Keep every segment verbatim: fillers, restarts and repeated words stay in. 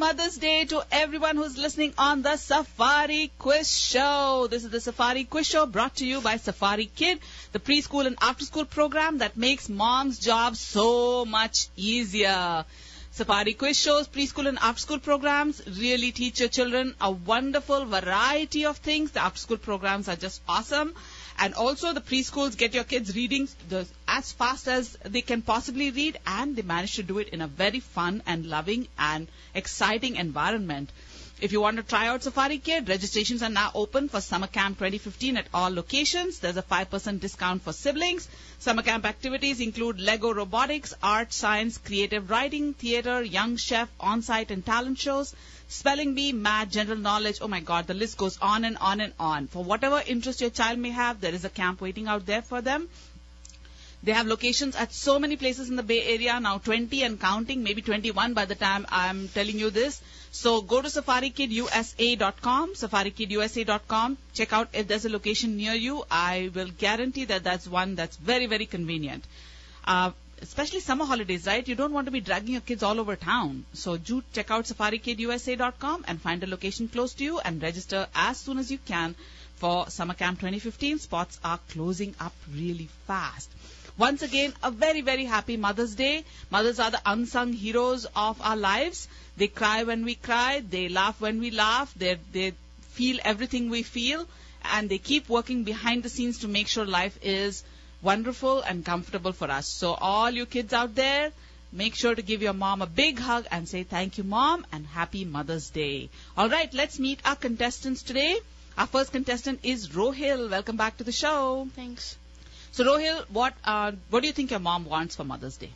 Mother's Day to everyone who's listening on the Safari Quiz Show. This is the Safari Quiz Show brought to you by Safari Kid, the preschool and after-school program that makes mom's job so much easier. Safari Quiz Shows, preschool and after-school programs really teach your children a wonderful variety of things. The after-school programs are just awesome. And also the preschools get your kids reading the, as fast as they can possibly read, and they manage to do it in a very fun and loving and exciting environment. If you want to try out Safari Kid, registrations are now open for Summer Camp twenty fifteen at all locations. There's a five percent discount for siblings. Summer camp activities include Lego robotics, art, science, creative writing, theater, young chef, on-site and talent shows, spelling bee, math, general knowledge. Oh my God, the list goes on and on and on. For whatever interest your child may have, there is a camp waiting out there for them. They have locations at so many places in the Bay Area, now twenty and counting, maybe twenty-one by the time I'm telling you this. So go to Safari Kid U S A dot com, Safari Kid U S A dot com. Check out if there's a location near you. I will guarantee that that's one that's very, very convenient. Uh, especially summer holidays, right? You don't want to be dragging your kids all over town. So do check out Safari Kid U S A dot com and find a location close to you and register as soon as you can for Summer Camp twenty fifteen. Spots are closing up really fast. Once again, a very, very happy Mother's Day. Mothers are the unsung heroes of our lives. They cry when we cry. They laugh when we laugh. They they feel everything we feel. And they keep working behind the scenes to make sure life is wonderful and comfortable for us. So all you kids out there, make sure to give your mom a big hug and say thank you, Mom, and happy Mother's Day. All right, let's meet our contestants today. Our first contestant is Rohil. Welcome back to the show. Thanks. So, Rohil, what uh, what do you think your mom wants for Mother's Day?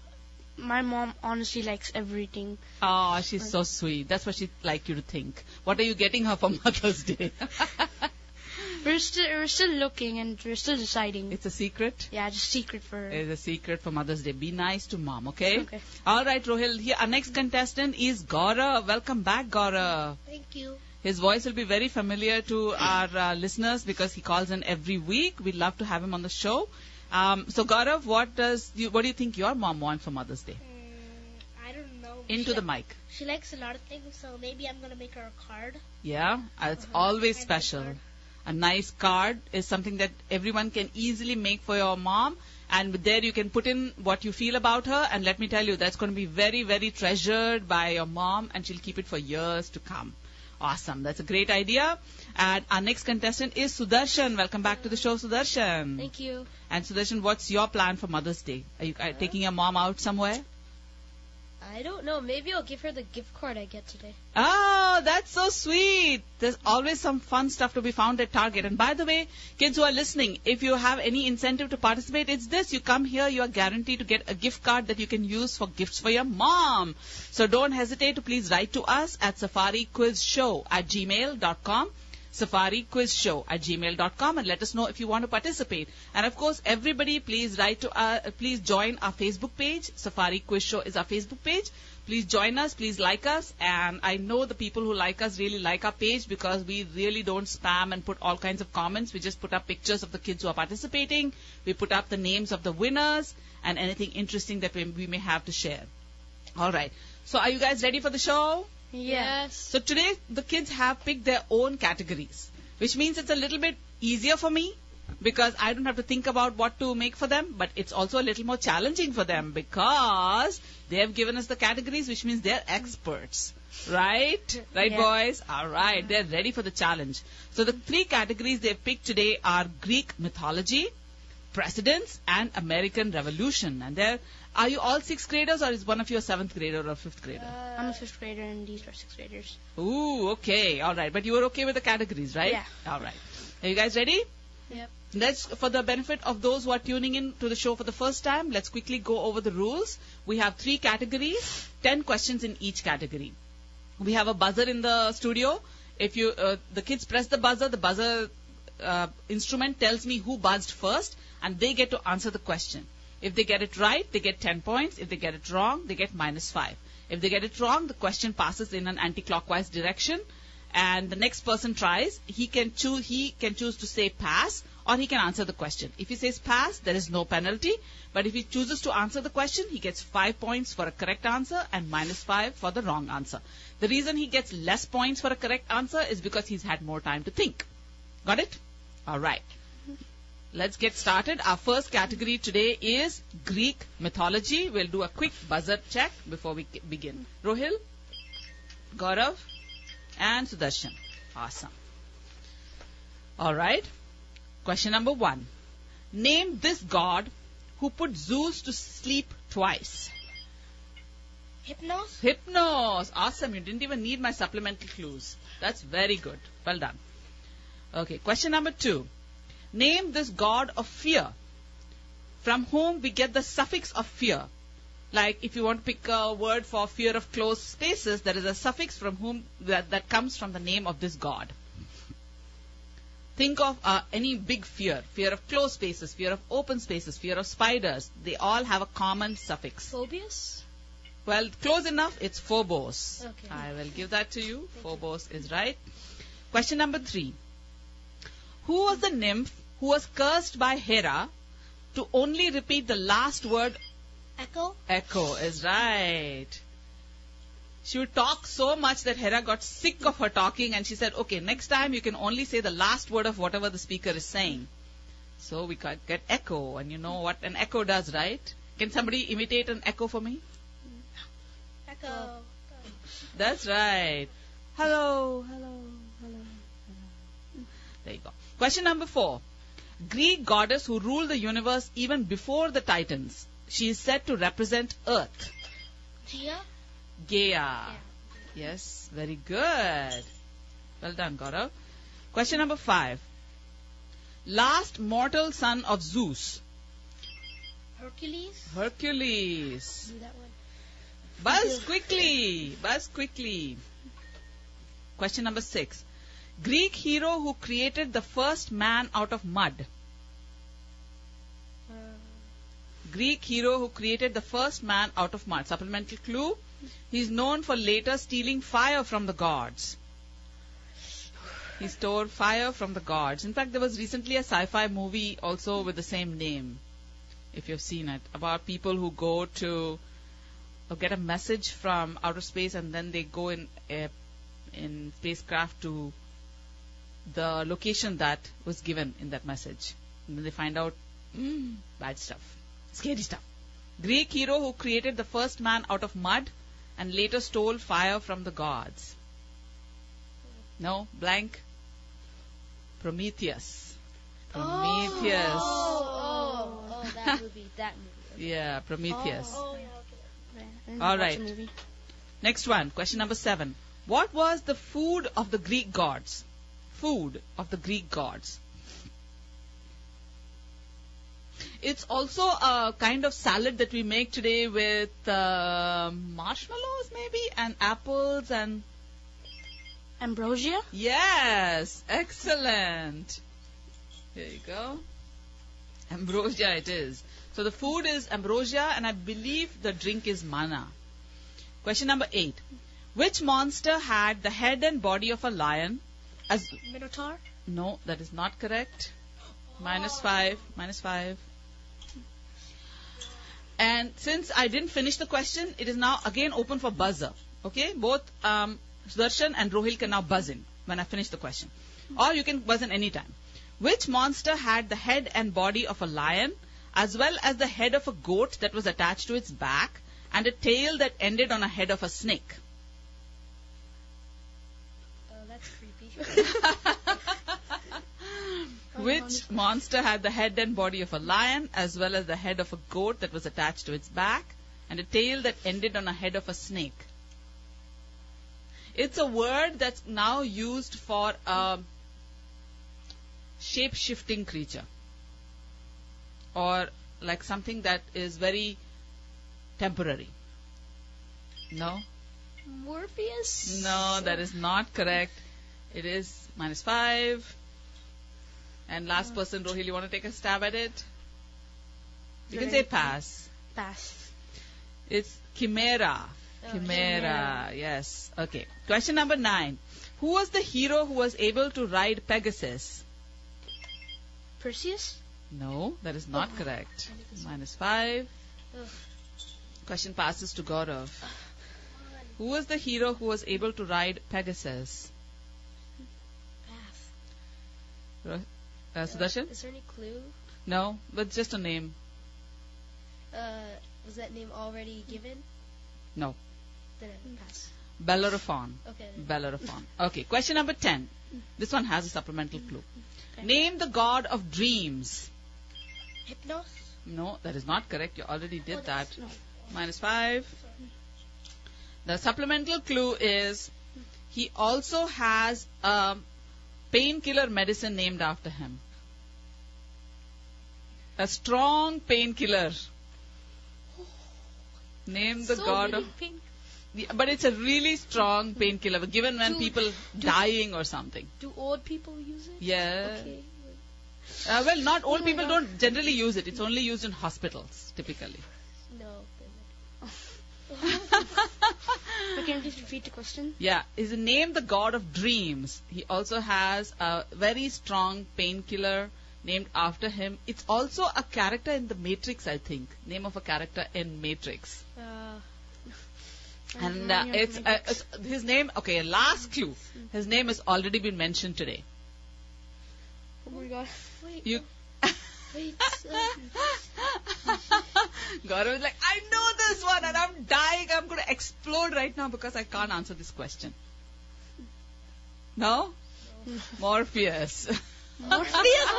My mom honestly likes everything. Oh, she's so sweet. That's what she'd like you to think. What are you getting her for Mother's Day? we're still we're still looking and we're still deciding. It's a secret? Yeah, just secret for her. It's a secret for Mother's Day. Be nice to Mom, okay? Okay. All right, Rohil. Here, our next contestant is Gaurav. Welcome back, Gaurav. Thank you. His voice will be very familiar to our uh, listeners because he calls in every week. We'd love to have him on the show. Um, so, Gaurav, what does you, what do you think your mom wants for Mother's Day? Mm, I don't know. Into she, the mic. She likes a lot of things, so maybe I'm going to make her a card. Yeah, uh, it's Uh-huh. always A special. nice card. A nice card is something that everyone can easily make for your mom. And there you can put in what you feel about her. And let me tell you, that's going to be very, very treasured by your mom. And she'll keep it for years to come. Awesome. That's a great idea. And our next contestant is Sudarshan. Welcome back to the show, Sudarshan. Thank you. And Sudarshan, what's your plan for Mother's Day? Are you uh, taking your mom out somewhere? I don't know. Maybe I'll give her the gift card I get today. Oh, that's so sweet. There's always some fun stuff to be found at Target. And by the way, kids who are listening, if you have any incentive to participate, it's this. You come here, you are guaranteed to get a gift card that you can use for gifts for your mom. So don't hesitate to please write to us at safari quiz show at gmail dot com. safari quiz show at gmail dot com and let us know if you want to participate. And of course, everybody please write to uh, please join our Facebook page. Safari Quiz Show is our Facebook page. Please join us, please like us, and I know the people who like us really like our page because we really don't spam and put all kinds of comments. We just put up pictures of the kids who are participating. We put up the names of the winners and anything interesting that we, we may have to share. All right. So are you guys ready for the show? Yes. So today the kids have picked their own categories, which means it's a little bit easier for me because I don't have to think about what to make for them, but it's also a little more challenging for them because they have given us the categories, which means they're experts. Right? Right, Yeah. boys? All right. They're ready for the challenge. So the three categories they've picked today are Greek mythology, presidents, and American Revolution. And they're, are you all sixth graders or is one of you a seventh grader or fifth grader? I'm a fifth grader and these are sixth graders. Ooh, okay. All right. But you were okay with the categories, right? Yeah. All right. Are you guys ready? Yep. Let's, for the benefit of those who are tuning in to the show for the first time, let's quickly go over the rules. We have three categories, ten questions in each category. We have a buzzer in the studio. If you, uh, the kids press the buzzer, the buzzer uh, instrument tells me who buzzed first, and they get to answer the question. If they get it right, they get ten points. If they get it wrong, they get minus five. If they get it wrong, the question passes in an anti-clockwise direction, and the next person tries, he can choose he can choose to say pass, or he can answer the question. If he says pass, there is no penalty. But if he chooses to answer the question, he gets five points for a correct answer and minus five for the wrong answer. The reason he gets less points for a correct answer is because he's had more time to think. Got it? All right. Let's get started. Our first category today is Greek mythology. We'll do a quick buzzer check before we begin. Rohil, Gaurav, and Sudarshan. Awesome. All right. Question number one. Name this god who put Zeus to sleep twice. Hypnos? Hypnos. Awesome. You didn't even need my supplemental clues. That's very good. Well done. Okay. Question number two. Name this god of fear, from whom we get the suffix of fear. Like if you want to pick a word for fear of closed spaces, there is a suffix from whom that, that comes from the name of this god. Think of uh, any big fear. Fear of closed spaces, fear of open spaces, fear of spiders. They all have a common suffix. Phobias? Well, close enough. It's Phobos. Okay. I will give that to you. Phobos is right. Question number three. Who was the nymph who was cursed by Hera to only repeat the last word? Echo? Echo is right. She would talk so much that Hera got sick of her talking, and she said, okay, next time you can only say the last word of whatever the speaker is saying. So we got get echo, and you know what an echo does, right? Can somebody imitate an echo for me? Echo. That's right. Hello, hello, hello, hello. There you go. Question number four. Greek goddess who ruled the universe even before the Titans. She is said to represent Earth. Gia? Gaia. Yes, very good. Well done, Gaurav. Question number five. Last mortal son of Zeus. Hercules? Hercules. Do that one. Buzz quickly. Buzz quickly. Question number six. Greek hero who created the first man out of mud. Uh, Greek hero who created the first man out of mud. Supplemental clue. He is known for later stealing fire from the gods. He stole fire from the gods. In fact, there was recently a sci-fi movie also with the same name, if you've seen it, about people who go to or get a message from outer space, and then they go in a, in spacecraft to the location that was given in that message. And then they find out mm, bad stuff, scary stuff. Greek hero who created the first man out of mud and later stole fire from the gods. No? Blank? Prometheus. Prometheus. Oh, oh, oh, that movie, that movie. Yeah, Prometheus. oh, yeah, okay. I didn't All watch right. the movie. Next one, question number seven. What was the food of the Greek gods? Food of the Greek gods. It's also a kind of salad that we make today with uh, marshmallows maybe, and apples and... Ambrosia? Yes, excellent. Here you go. Ambrosia it is. So the food is ambrosia, and I believe the drink is manna. Question number eight. Which monster had the head and body of a lion? As Minotaur? No, that is not correct. Minus five. Minus five. And since I didn't finish the question, it is now again open for buzzer. Okay? Both um, Sudarshan and Rohil can now buzz in when I finish the question. Or you can buzz in any time. Which monster had the head and body of a lion, as well as the head of a goat that was attached to its back, and a tail that ended on a head of a snake? Oh, that's creepy. Which monster had the head and body of a lion, as well as the head of a goat that was attached to its back, and a tail that ended on a head of a snake? It's a word that's now used for a shape-shifting creature, or like something that is very temporary. No? Morpheus? No, that is not correct. It is minus five. And last person, Rohil, you want to take a stab at it? You can say pass. Pass. It's chimera. Oh, Chimera, yes. Okay. Question number nine. Who was the hero who was able to ride Pegasus? Perseus? No, that is not correct. Minus five. Ugh. Question passes to Gaurav. Who was the hero who was able to ride Pegasus? Pass. Ro- Uh, Sudarshan? Is there any clue? No, but just a name. Uh, was that name already given? No. Then I pass. Bellerophon. Okay. then. Bellerophon. Okay, question number ten. This one has a supplemental clue. Okay. Name the god of dreams. Hypnos. No, that is not correct. You already did Oh, that. that's- no. Minus five. The supplemental clue is he also has a painkiller medicine named after him. A strong painkiller. Name the so god many of... pink- Yeah, but it's a really strong painkiller given when Do- people do- dying or something. Do old people use it? Yeah. Okay. Uh, well, not old Oh, people yeah. don't generally use it. It's only used in hospitals, typically. No. But can you please repeat the question? Yeah, is name the god of dreams. He also has a very strong painkiller named after him. It's also a character in the Matrix, I think. Name of a character in Matrix. Uh, And uh, it's, uh, it's his name. Okay, last clue. His name has already been mentioned today. Oh my god. wait. You. Wait. Uh, Gaurav is like, I know this one and I'm dying. I'm going to explode right now because I can't answer this question. No? Morpheus. Morpheus.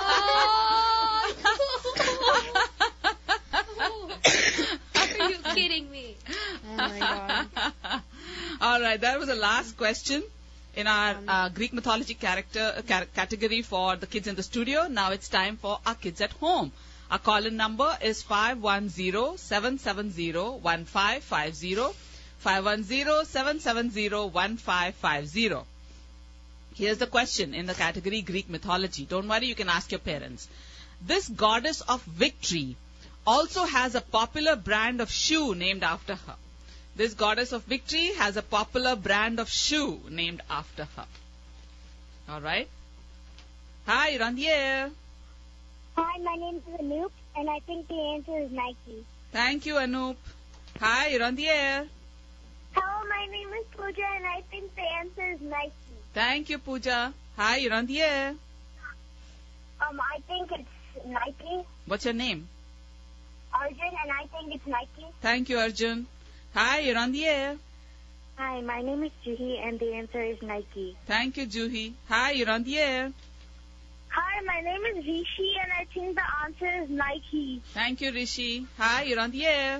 Are you kidding me? Oh my god. All right, that was the last question in our uh, Greek mythology character uh, ca- category for the kids in the studio. Now it's time for our kids at home. Our call-in number is five one zero, seven seven zero, one five five zero, five one zero, seven seven zero, one five five zero. Here's the question in the category Greek mythology. Don't worry, you can ask your parents. This goddess of victory also has a popular brand of shoe named after her. This goddess of victory has a popular brand of shoe named after her. All right. Hi, you're on the air. Hi, my name is Anoop, and I think the answer is Nike. Thank you, Anoop. Hi, you're on the air. Hello, my name is Pooja, and I think the answer is Nike. Thank you, Pooja. Hi, you're on the air. Um, I think it's Nike. What's your name? Arjun, and I think it's Nike. Thank you, Arjun. Hi, you're on the air. Hi, my name is Juhi, and the answer is Nike. Thank you, Juhi. Hi, you're on the air. Hi, my name is Rishi, and I think the answer is Nike. Thank you, Rishi. Hi, you're on the air.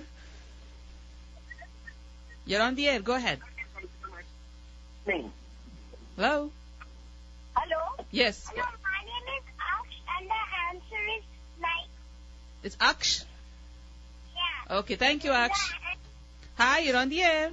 You're on the air. Go ahead. Hello? Hello? Yes. Hello, my name is Aksh, and the answer is Nike. It's Aksh. Yeah. Okay, thank you, Aksh. Hi, you're on the air.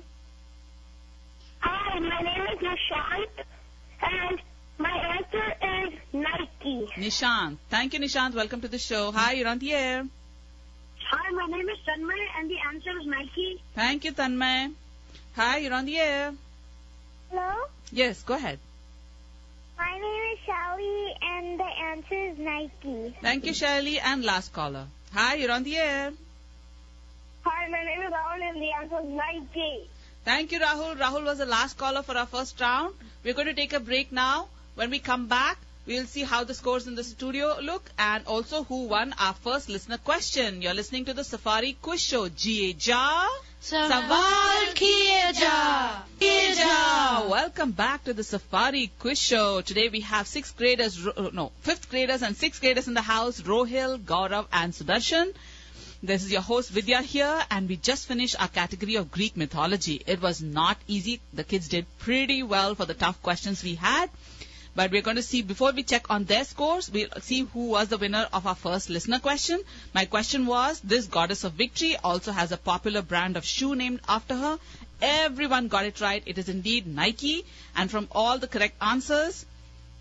Hi, my name is Nishant, and my answer is Nike. Nishant. Thank you, Nishant. Welcome to the show. Hi, you're on the air. Hi, my name is Tanmay, and the answer is Nike. Thank you, Tanmay. Hi, you're on the air. Hello? Yes, go ahead. My name is Shali, and the answer is Nike. Thank you, Shirley. And last caller. Hi, you're on the air. Hi, my name is Rahul, and the answer is Nike. Thank you, Rahul. Rahul was the last caller for our first round. We're going to take a break now. When we come back, we'll see how the scores in the studio look and also who won our first listener question. You're listening to the Safari Quiz Show. G A Ja. Sawal kiye ja. Kiye ja. Welcome back to the Safari Quiz Show. Today we have sixth graders, Ro- no, fifth graders and sixth graders in the house, Rohil, Gaurav and Sudarshan. This is your host Vidya here, and we just finished our category of Greek mythology. It was not easy. The kids did pretty well for the tough questions we had. But we're going to see, before we check on their scores, we'll see who was the winner of our first listener question. My question was, this goddess of victory also has a popular brand of shoe named after her. Everyone got it right. It is indeed Nike. And from all the correct answers,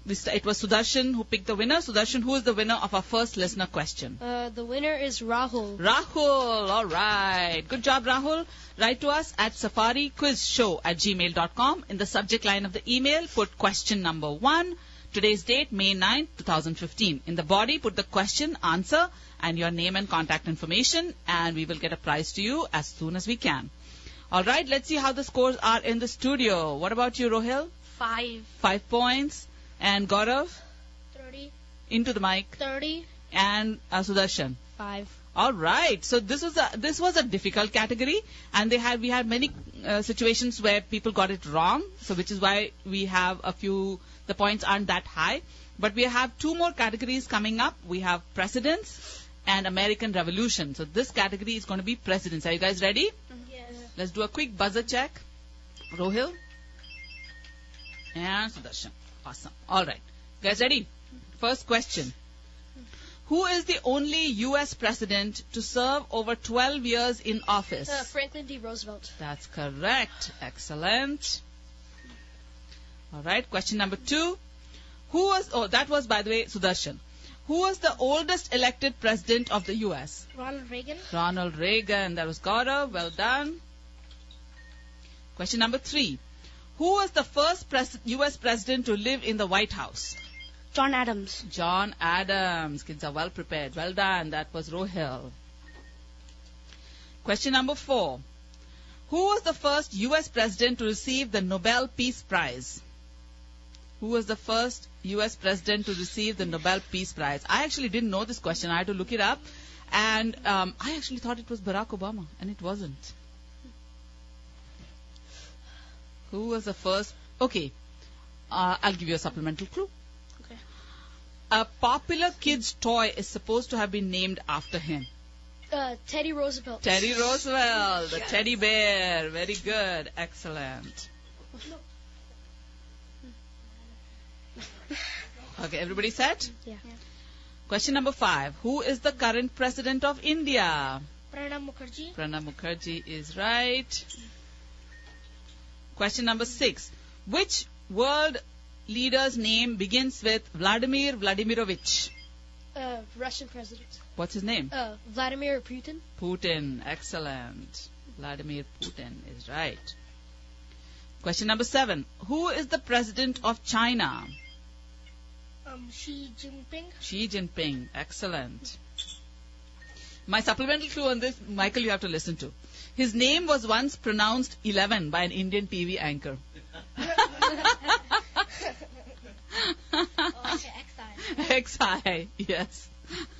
We st- it was Sudarshan who picked the winner. Sudarshan, who is the winner of our first listener question? Uh, the winner is Rahul. Rahul. All right. Good job, Rahul. Write to us at safariquizshow at gmail dot com. In the subject line of the email, put question number one. Today's date, May ninth, twenty fifteen. In the body, put the question, answer, and your name and contact information, and we will get a prize to you as soon as we can. All right, let's see how the scores are in the studio. What about you, Rohil? Five. Five points. And Gaurav? thirty. Into the mic. thirty. And uh, Sudarshan? Five. All right. So this was a this was a difficult category, and they had we had many uh, situations where people got it wrong. So which is why we have a few. The points aren't that high, but we have two more categories coming up. We have presidents and American Revolution. So this category is going to be presidents. Are you guys ready? Yes. Let's do a quick buzzer check. Rohil and Sudarshan. Awesome. All right. Guys ready? First question. Who is the only U S president to serve over twelve years in office? Uh, Franklin D. Roosevelt. That's correct. Excellent. All right. Question number two. Who was, oh, that was, by the way, Sudarshan. Who was the oldest elected president of the U S? Ronald Reagan. Ronald Reagan. That was Gaurav. Well done. Question number three. Who was the first pres- U S president to live in the White House? John Adams. John Adams. Kids are well prepared. Well done. That was Rohil. Question number four. Who was the first U S president to receive the Nobel Peace Prize? Who was the first U S president to receive the Nobel Peace Prize? I actually didn't know this question. I had to look it up. And um, I actually thought it was Barack Obama, and it wasn't. Who was the first? Okay. Uh, I'll give you a supplemental clue. Okay. A popular kid's toy is supposed to have been named after him. Uh, Teddy Roosevelt. Teddy Roosevelt, the teddy bear. Very good. Excellent. Okay, everybody set? Yeah. Question number five. Who is the current president of India? Pranab Mukherjee. Pranab Mukherjee is right. Question number six. Which world leader's name begins with Vladimir Vladimirovich? Uh, Russian president. What's his name? Uh, Vladimir Putin. Putin. Excellent. Vladimir Putin is right. Question number seven. Who is the president of China? Um, Xi Jinping. Xi Jinping. Excellent. My supplemental clue on this, Michael, you have to listen to. His name was once pronounced eleven by an Indian T V anchor. Oh, X I. X I, yes.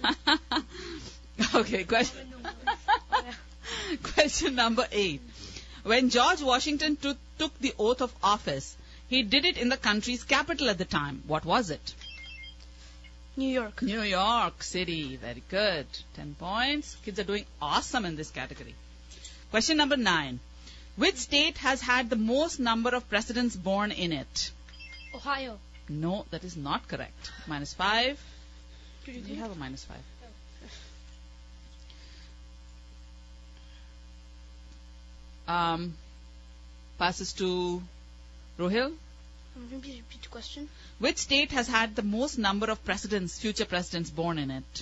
Okay, question. Question number eight. When George Washington took, took the oath of office, he did it in the country's capital at the time. What was it? New York. New York City. Very good. Ten points. Kids are doing awesome in this category. Question number nine. Which state has had the most number of presidents born in it? Ohio. No, that is not correct. Minus five. Do you have a minus five? Um, passes to Rohil. Um, Repeat repeat the question. Which state has had the most number of presidents, future presidents born in it?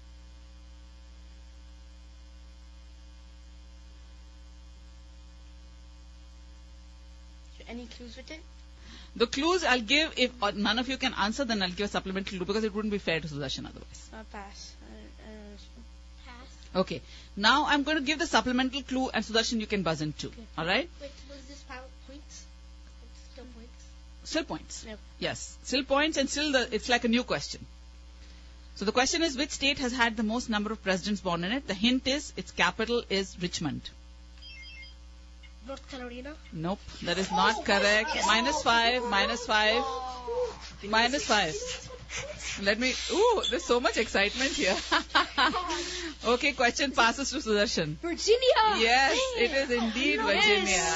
Any clues with it? The clues I'll give, if uh, none of you can answer, then I'll give a supplemental clue because it wouldn't be fair to Sudarshan otherwise. Uh, pass. I, I don't understand. Pass. Okay. Now I'm going to give the supplemental clue, and Sudarshan, you can buzz in too. Okay. All right? Wait, was this pound points? Still points? Still points. Yep. Yes. Still points, and still the, it's like a new question. So the question is, which state has had the most number of presidents born in it? The hint is, its capital is Richmond. North Carolina. Nope, that is not correct. Minus five, minus five, minus five. Let me, ooh, there's so much excitement here. Okay, question passes to Sudarshan. Virginia. Yes, it is indeed Virginia.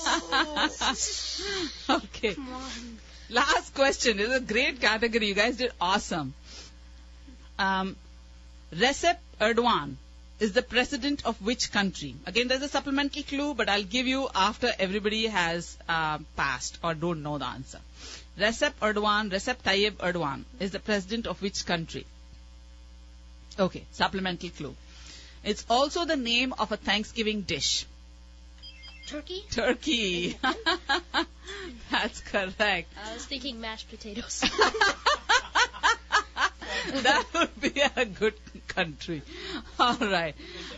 Okay. Come on. Last question. This is a great category. You guys did awesome. Um, Recep Erdogan is the president of which country? Again, there's a supplemental clue, but I'll give you after everybody has uh, passed or don't know the answer. Recep Erdogan, Recep Tayyip Erdogan, is the president of which country? Okay, supplemental clue. It's also the name of a Thanksgiving dish. Turkey? Turkey. That's correct. I was thinking mashed potatoes. That would be a good country. All right.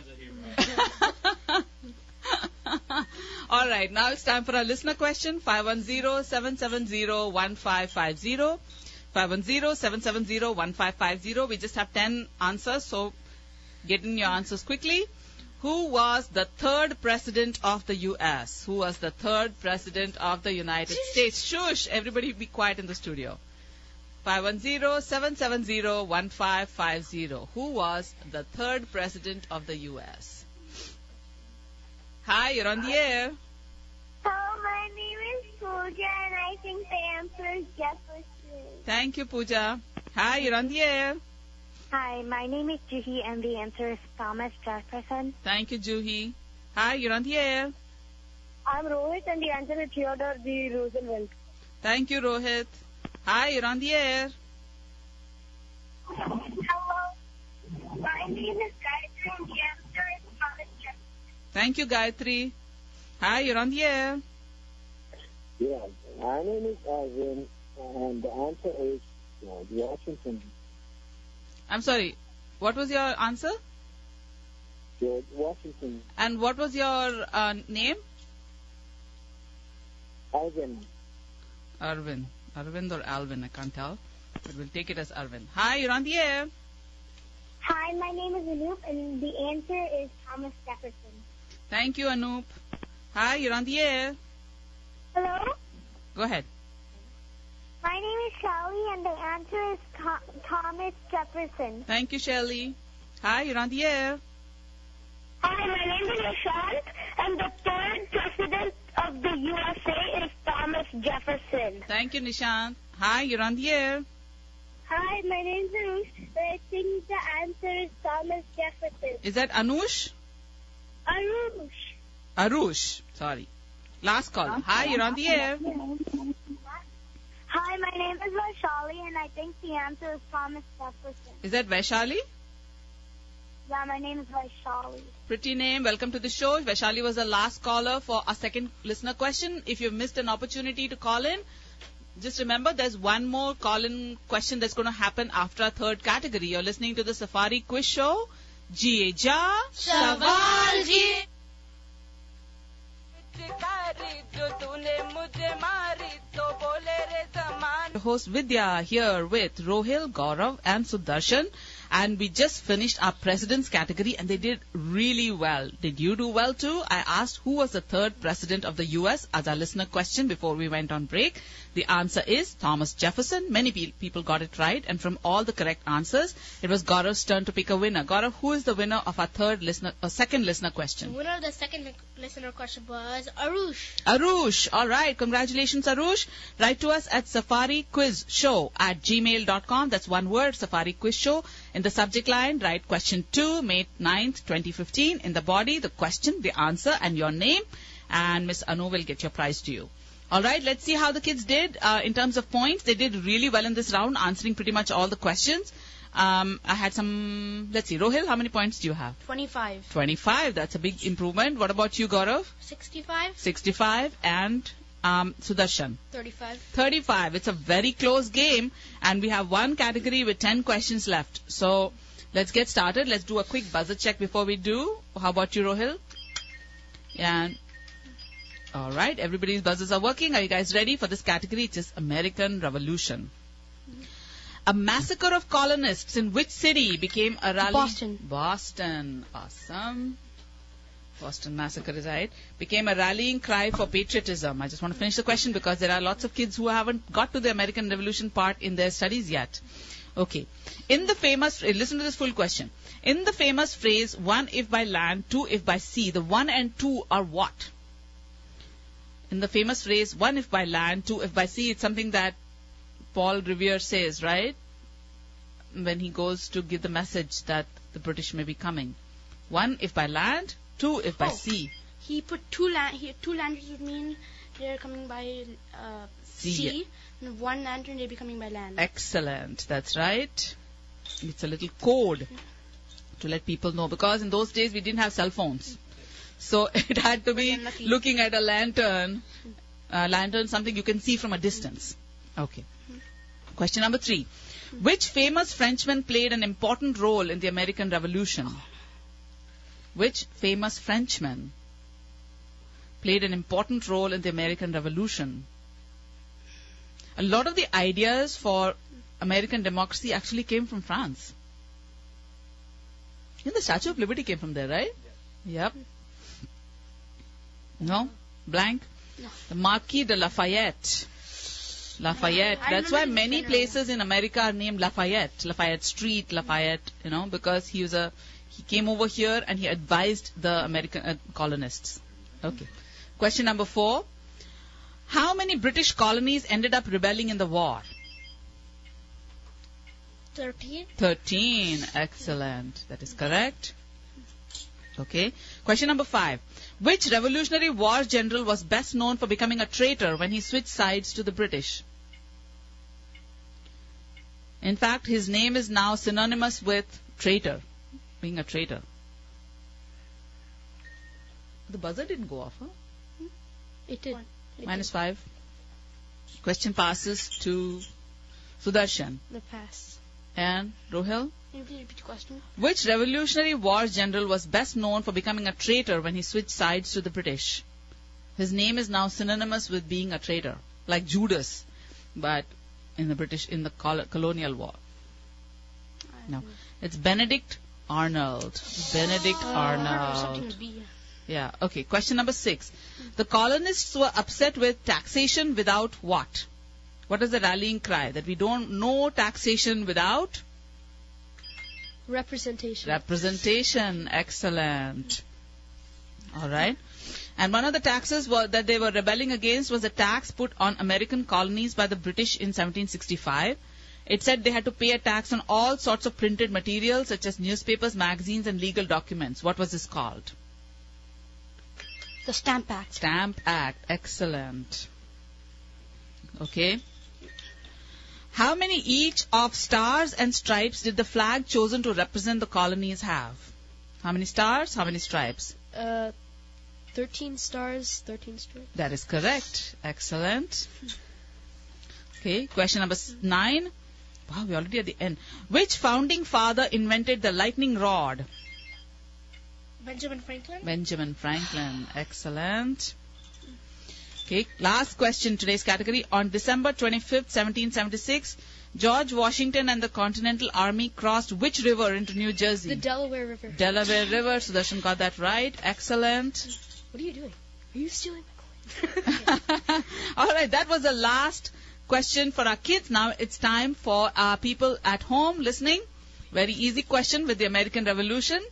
All right, now it's time for our listener question. five one zero, seven seven zero, one five five zero. five one zero, seven seven zero, one five five zero. We just have ten answers, so get in your answers quickly. Who was the third president of the U S? Who was the third president of the United States? Shush! Everybody be quiet in the studio. five one zero, seven seven zero, one five five zero. Who was the third president of the U S? Hi, you're on the air. Hello, my name is Pooja, and I think the answer is Jefferson. Thank you, Pooja. Hi, you're on the air. Hi, my name is Juhi, and the answer is Thomas Jefferson. Thank you, Juhi. Hi, you're on the air. I'm Rohit, and the answer is Theodore D. Roosevelt. Thank you, Rohit. Hi, you're on the air. Hello, my name is Gayatri, and the answer is Thomas Jefferson. Thank you, Gayatri. Hi, you're on the air. Yeah, my name is Arvin, and the answer is George Washington. I'm sorry. What was your answer? George Washington. And what was your uh, name? Arvin. Arvin. Arvind or Alvin, I can't tell. But we'll take it as Arvin. Hi, you're on the air. Hi, my name is Anoop, and the answer is Thomas Jefferson. Thank you, Anoop. Hi, you're on the air. Hello, Go ahead. my name is Shelley, and the answer is Tho- Thomas Jefferson. Thank you, Shelley. Hi, you're on the air. Hi, my name is Nishant, and the third president of the U S A is Thomas Jefferson. Thank you, Nishant. Hi, you're on the air. Hi, my name is Arush, and I think the answer is Thomas Jefferson. Is that Anush? Arush. Arush. Sorry. Last call. Hi, you're on the air. Hi, my name is Vaishali, and I think the answer is Thomas Jefferson. Is that Vaishali? Yeah, my name is Vaishali. Pretty name. Welcome to the show. Vaishali was the last caller for our second listener question. If you've missed an opportunity to call in, just remember there's one more call-in question that's going to happen after our third category. You're listening to the Safari Quiz Show. Jiye Ja Sawal Ji. Host Vidya here with Rohil, Gaurav and Sudarshan, and we just finished our president's category and they did really well. Did you do well too? I asked who was the third president of the U S as our listener question before we went on break. The answer is Thomas Jefferson. Many pe- people got it right, and from all the correct answers, it was Gaurav's turn to pick a winner. Gaurav, who is the winner of our third listener, uh, second listener The question? winner of the second listener question was Arush. Arush. All right. Congratulations, Arush. Write to us at Safari Quiz Show at gmail dot com. That's one word, Safari Quiz Show. In the subject line, write question two, May ninth, twenty fifteen. In the body, the question, the answer, and your name. And Miss Anu will get your prize to you. All right. Let's see how the kids did uh, in terms of points. They did really well in this round, answering pretty much all the questions. Um, I had some, let's see, Rohil, how many points do you have? twenty-five. twenty-five. That's a big improvement. What about you, Gaurav? sixty-five. sixty-five. And um, Sudarshan? thirty-five. thirty-five. It's a very close game, and we have one category with ten questions left. So let's get started. Let's do a quick buzzer check before we do. How about you, Rohil? And all right, everybody's buzzers are working. Are you guys ready for this category? It is American Revolution. A massacre of colonists in which city became a rally? Boston. Boston. Awesome. Boston Massacre is right. Became a rallying cry for patriotism. I just want to finish the question because there are lots of kids who haven't got to the American Revolution part in their studies yet. Okay. In the famous, listen to this full question. In the famous phrase, one if by land, two if by sea, the one and two are what? In the famous phrase, one if by land, two if by sea, it's something that Paul Revere says, right? When he goes to give the message that the British may be coming. One if by land, two if by Oh. sea. He put two land. He, two landers would mean they're coming by uh, sea, and one lantern day be coming by land. Excellent. That's right. It's a little code to let people know, because in those days we didn't have cell phones. So it had to be Unlucky. looking at a lantern. Uh, lantern, something you can see from a distance. Okay. Question number three. Which famous Frenchman played an important role in the American Revolution? Which famous Frenchman played an important role in the American Revolution? A lot of the ideas for American democracy actually came from France. And the Statue of Liberty came from there, right? Yep. No? Blank? No. The Marquis de Lafayette. Lafayette. I That's remember why his many general. places in America are named Lafayette. Lafayette Street, Lafayette, you know, because he was a, he came over here and he advised the American uh, colonists. Okay. Question number four. How many British colonies ended up rebelling in the war? Thirteen. Thirteen. Excellent. That is correct. Okay. Question number five. Which Revolutionary War general was best known for becoming a traitor when he switched sides to the British? In fact, his name is now synonymous with traitor, being a traitor. The buzzer didn't go off, huh? It did. It Minus five. Question passes to Sudarshan The pass. and Rohil. Can you please repeat the question? Which Revolutionary War general was best known for becoming a traitor when he switched sides to the British? His name is now synonymous with being a traitor, like Judas, but in the British, in the col- colonial war. No, it's Benedict Arnold. Benedict Oh, something Arnold. with B. Yeah. Okay. Question number six. The colonists were upset with taxation without what? What is the rallying cry? That we don't know taxation without Representation. representation. Excellent. All right. And one of the taxes were, that they were rebelling against was a tax put on American colonies by the British in seventeen sixty-five. It said they had to pay a tax on all sorts of printed materials such as newspapers, magazines, and legal documents. What was this called? The Stamp Act. Stamp Act. Excellent. Okay. How many each of stars and stripes did the flag chosen to represent the colonies have? How many stars? How many stripes? Uh, thirteen stars. Thirteen stars. That is correct. Excellent. Okay. Question number s- nine. Wow, we're already at the end. Which founding father invented the lightning rod? Benjamin Franklin. Benjamin Franklin. Excellent. Okay, last question, today's category. On December twenty-fifth, seventeen seventy-six, George Washington and the Continental Army crossed which river into New Jersey? The Delaware River. Delaware River. Sudarshan got that right. Excellent. What are you doing? Are you stealing my coin? All right, that was the last question for our kids. Now it's time for our people at home listening. Very easy question with the American Revolution.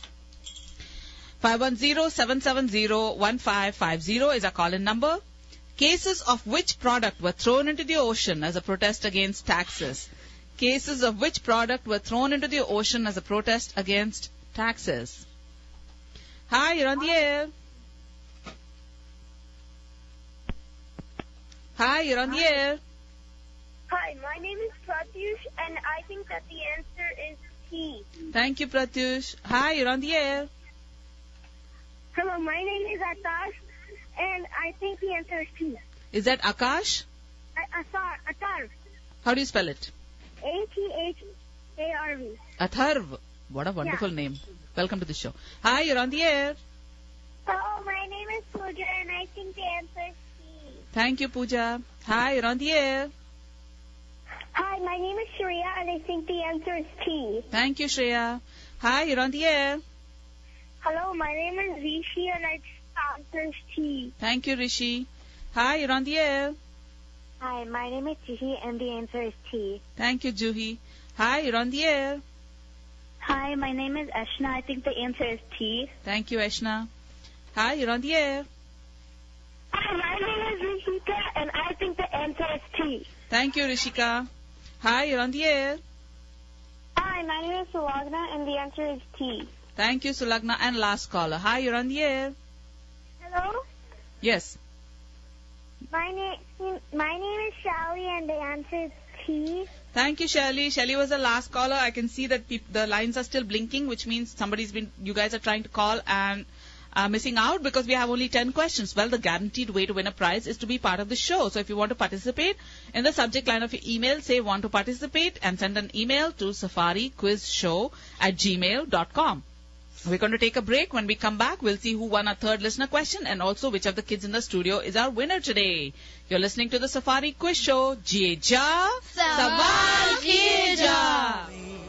five one zero, seven seven zero, one five five zero is our call-in number. Cases of which product were thrown into the ocean as a protest against taxes? Cases of which product were thrown into the ocean as a protest against taxes? Hi, you're on the air. Hi, you're on the air. Hi, my name is Pratyush, and I think that the answer is T. Thank you, Pratyush. Hi, you're on the air. Hello, my name is Atash, and I think the answer is T. Is that Akash? A- Atar, Atar, How do you spell it? A T H A R V. Atharv. What a wonderful name. Welcome to the show. Hi, you're on the air. Hello, my name is Pooja, and I think the answer is T. Thank you, Pooja. Hi, you're on the air. Hi, my name is Sharia, and I think the answer is T. Thank you, Shreya. Hi, you're on the air. Hello, my name is Rishi, and I think the answer is T. Thank you, Rishi. Hi, you're on the air. Hi, my name is Jihi, and the answer is T. Thank you, Juhi. Hi, you're on the air. Hi, my name is Eshna. I think the answer is T. Thank you, Eshna. Hi, you're on the air. Hi, my name is Rishika, and I think the answer is T. Thank you, Rishika. Hi, you're on the air. Hi, my name is Sulagna, and the answer is T. Thank you, Sulagna. And last caller. Hi, you're on the air. Hello? Yes. My name, my name is Shali, and the answer is T. Thank you, Shelly. Shelly was the last caller. I can see that peop- the lines are still blinking, which means somebody's been, you guys are trying to call and uh, missing out because we have only ten questions. Well, the guaranteed way to win a prize is to be part of the show. So if you want to participate, in the subject line of your email, say want to participate and send an email to safariquizshow at gmail dot com. We're going to take a break. When we come back, we'll see who won our third listener question and also which of the kids in the studio is our winner today. You're listening to the Safari Quiz Show. Jiye ja, sawal kiye ja.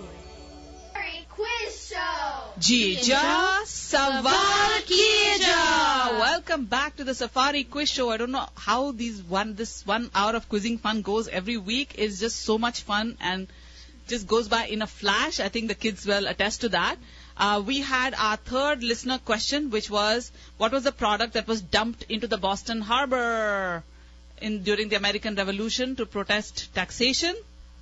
Safari Quiz Show. Jiye ja, sawal kiye ja. Welcome back to the Safari Quiz Show. I don't know how these one this one hour of quizzing fun goes every week. It's just so much fun and just goes by in a flash. I think the kids will attest to that. Uh, we had our third listener question, which was, what was the product that was dumped into the Boston Harbor in during the American Revolution to protest taxation?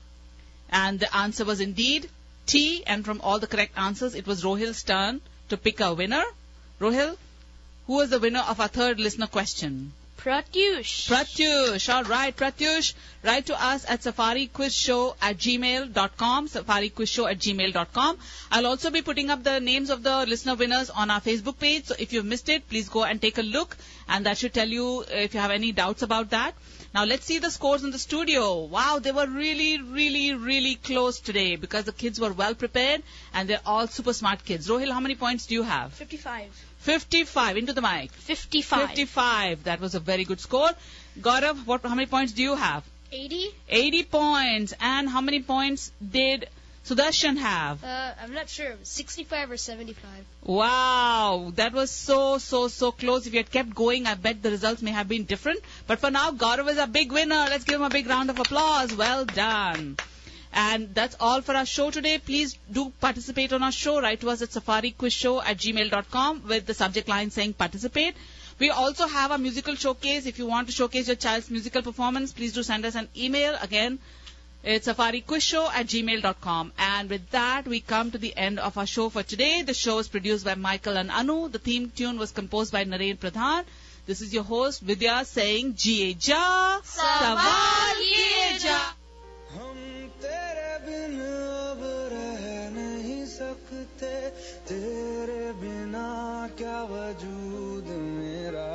And the answer was indeed tea. And from all the correct answers, it was Rohil's turn to pick a winner. Rohil, who was the winner of our third listener question? Pratyush. Pratyush. All right, Pratyush. Write to us at safariquizshow at gmail dot com. safariquizshow at gmail dot com. I'll also be putting up the names of the listener winners on our Facebook page. So if you've missed it, please go and take a look. And that should tell you if you have any doubts about that. Now let's see the scores in the studio. Wow, they were really, really, really close today because the kids were well prepared and they're all super smart kids. Rohil, how many points do you have? fifty-five. fifty-five. Into the mic. fifty-five. fifty-five. That was a very good score. Gaurav, what? How many points do you have? eighty. eighty points. And how many points did Sudarshan have? Uh, I'm not sure. sixty-five or seventy-five. Wow. That was so, so, so close. If you had kept going, I bet the results may have been different. But for now, Gaurav is a big winner. Let's give him a big round of applause. Well done. And that's all for our show today. Please do participate on our show. Write to us at safariquizshow at gmail dot com with the subject line saying participate. We also have a musical showcase. If you want to showcase your child's musical performance, please do send us an email. Again, it's safariquizshow at gmail dot com. And with that, we come to the end of our show for today. The show is produced by Michael and Anu. The theme tune was composed by Naren Pradhan. This is your host, Vidya, saying Jiye ja, sawal kiye ja. तेरे बिन अब रह नहीं सकते तेरे बिना क्या वजूद मेरा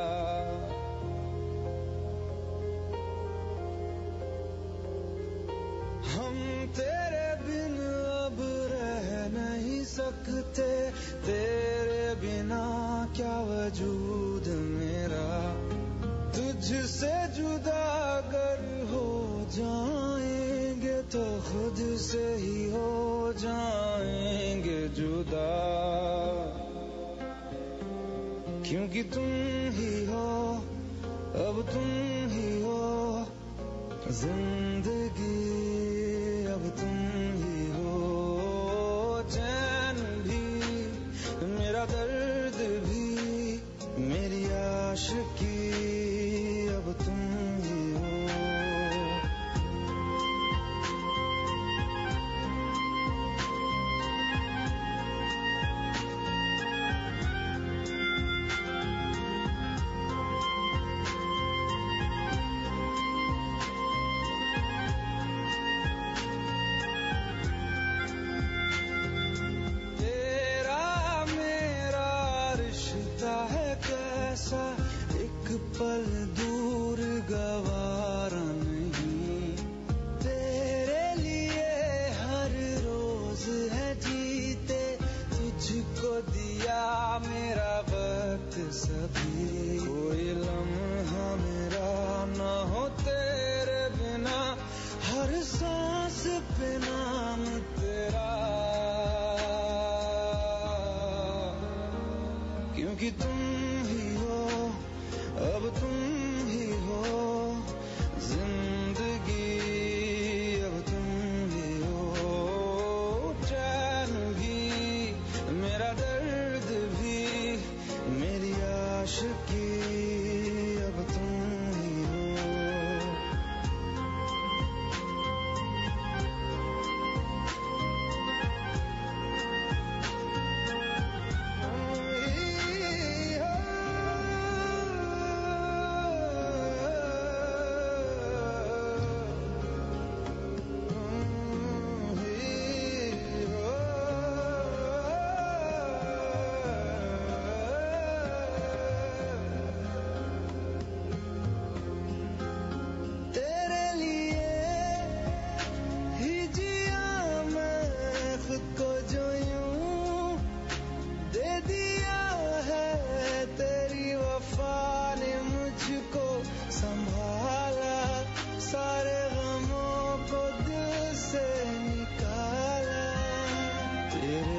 हम तेरे बिन अब रह नहीं सकते तेरे बिना क्या वजूद मेरा तुझसे जुदा अगर हो जाएंगे तो खुद से ही हो जाएंगे जुदा क्योंकि तुम ही हो अब तुम ही हो जिंदगी अब तुम ही हो चैन भी मेरा दर्द भी मेरी आशिकी अब तुम ही हो एक पल दूर गवारा नहीं तेरे लिए हर रोज है जीते तुझको दिया मेरा वक्त सभी कोई लम्हा मेरा न हो तेरे बिना हर सांस पे नाम तेरा क्योंकि तुम अब तुम ही हो जिंदगी अब तुम ही हो चैन भी मेरा दर्द भी मेरी आशिकी अब तुम ही हो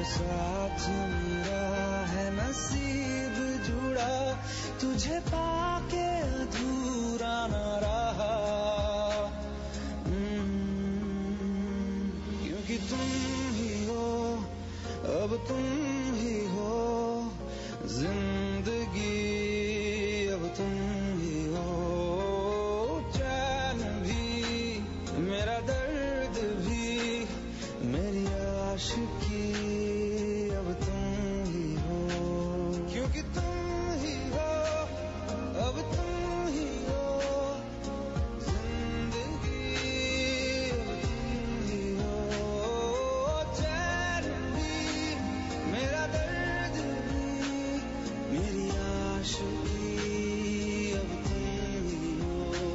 साथ मेरा है नसीब जुड़ा, तुझे पाके अधूरा न रहा, क्योंकि तुम ही हो, अब तुम ही हो जिंदगी, अब तुम ही हो चैन भी, मेरा दर्द भी, मेरी आशिकी, अब तुम ही हो, क्योंकि तुम ही हो, अब तुम ही हो जिंदगी, अब तुम ही हो चैन भी, मेरा दर्द भी, मेरी आशिकी, अब तुम ही हो।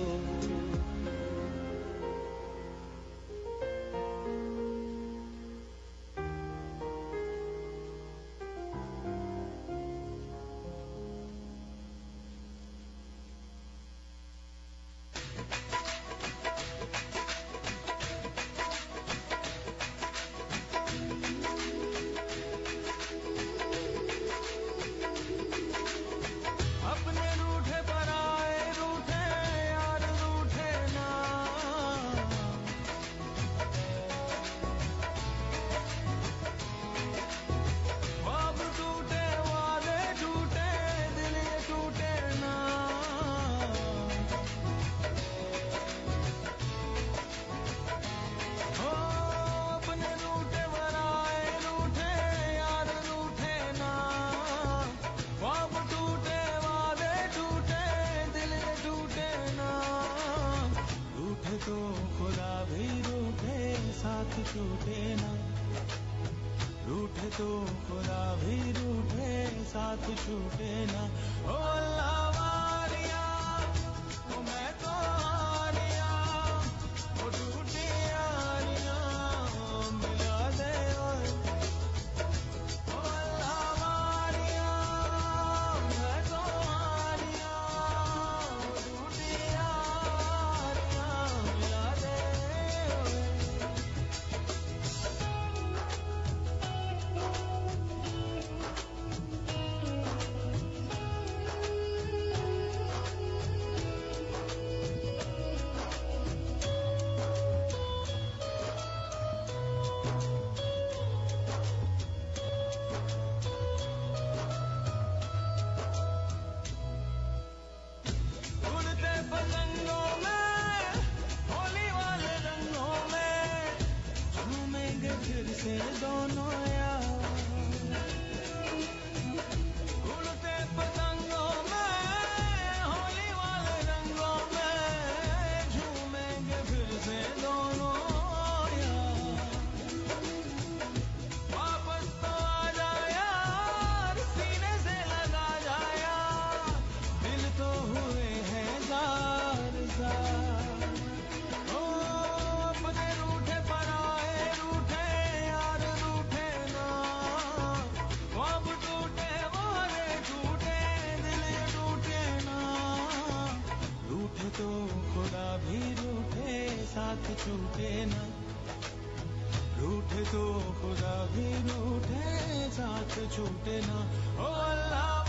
अपने रूठे पराए रूठे यार रूठे ना, ख्वाब टूटे वादे टूटे दिल ये टूटे ना, हो अपने रूठे पराए रूठे यार रूठे ना, ख्वाब टूटे वादे टूटे दिल ये टूटे ना, रूठे तो खुदा भी रूठे साथ छूटे ना, रूठे तो खुदा भी रूठे साथ छूटे ना, ओ अल्लाह वारिया, ओ मैं तो आरिया, ओ टूटी यारियां मिला दे ओए, ओ अल्लाह वारिया, मैं तो आरिया, ओ टूटी यारियां मिला दे ओए। उड़ते पतंगों में होली वाले रंगों में झूमेंगे फिर से दोनों यार, उड़ते पतंगों में होली वाले रंगों में झूमेंगे फिर से दोनों यार, वापस तो आ जा यार, सीने से लगा जा यार, दिल तो हुए हैं जार जार, ओ अपने रूठे पराए रूठे यार रूठे ना, ख्वाब टूटे वादे टूटे दिल ये टूटे ना, रूठे तो खुदा भी रूठे साथ छूटे ना, रूठे तो खुदा भी रूठे साथ छूटे ना, ओ अल्लाह